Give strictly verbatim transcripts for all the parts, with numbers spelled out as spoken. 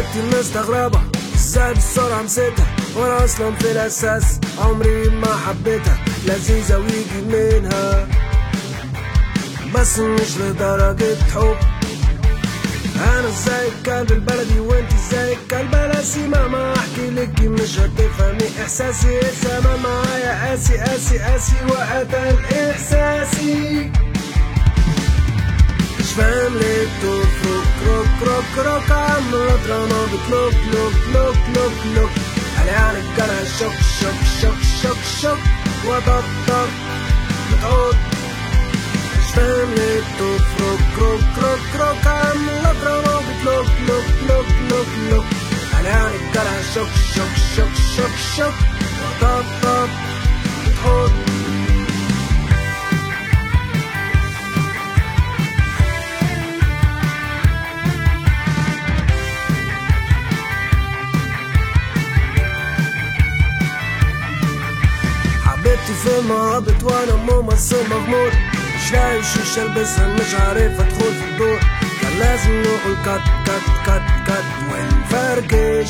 حبيبتي مستغربة ازاي بالسرعة مسكها وانا اصلا في الاساس عمري ما حبيتها، لذيذة ويجي منها بس مش لدرجة حب. انا زي الكلب البلدي وانتي زي الكلب الاسيمة، ما احكي لك مش هتفهمي احساسي، الزمان معايا قاسي قاسي قاسي وقتل احساسي. مش فاهم ليه بتفرك روك روك روك عاملة دراما بتلوك لوك لوك لوك لوك قالي عن الجرح شوك شوك شوك شوك شوك وطبطب بتعود. مش فاهم ليه بتفرك روك روك روك عاملة دراما بتلوك لوك لوك لوك لوك قالي عن الجرح شوك شوك شوك شوك شوك وطبطب بتعود. حبيبتي في المهابط وانا ممثل مغمور، مش لاقي شيشة البسها مش عارف ادخل في الدور، كان لازم نقول كات كات كات كات ونفركش.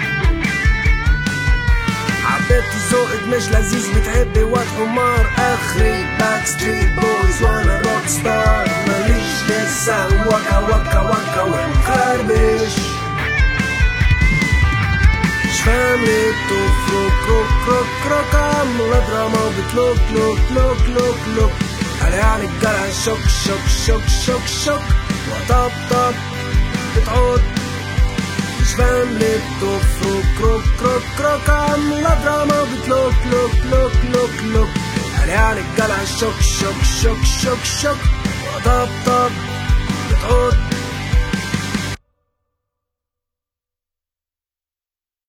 حبيبتي ذوقك مش لذيذ بتحبي واد حمار، اخري باك ستريت بويز وانا روك ستار، ماليش لسه وكا وكا وكا ونخربش. مش فاهم ليه بتفرك روك روك روك عاملة دراما وبتلوك لوك لوك لوك لوك قالي عن الجرح شوك شوك شوك شوك شوك وطبطب بتعود. مش فاهم ليه بتفرك روك روك روك عاملة دراما وبتلوك لوك لوك لوك لوك قالي عن الجرح شوك شوك شوك شوك شوك وطبطب بتعود.